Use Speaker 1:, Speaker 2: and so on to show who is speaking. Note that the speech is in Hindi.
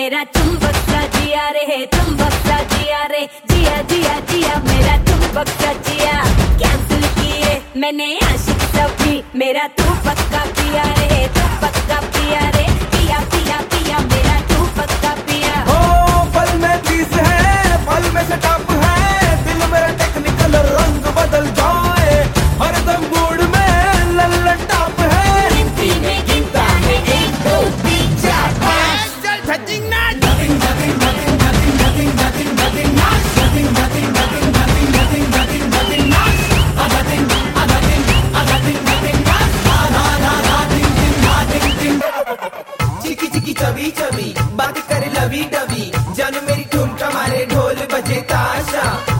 Speaker 1: मेरा चुंबक सा जिया रे, चुंबक सा जिया रे, जिया जिया जिया मेरा चुंबक सा जिया। कैंसिल किए मैंने आशिक सभी, मेरा तू पक्का पिया रे, तू पक्का पिया रे, पिया पिया पिया मेरा तू पक्का पिया।
Speaker 2: ओ पल में पीस है, पल में सेटअप है, दिल मेरा टेक्निकल रंग बदल जाए, हरदम मूड में लल्लन टॉप है।
Speaker 1: गिनती में गिनता है 1 2 3 4 5।
Speaker 2: चल धजिंग ना nothing nothing nothing nothing nothing nothing nothing not nothing nothing nothing nothing nothing nothing nothing not nothing nothing nothing not na na na ding ding na ding ding। चिकी चिकी चबी चबी बात करे लवी डबी, जान मेरी ठुमका मारे ढोल बजे ताशा।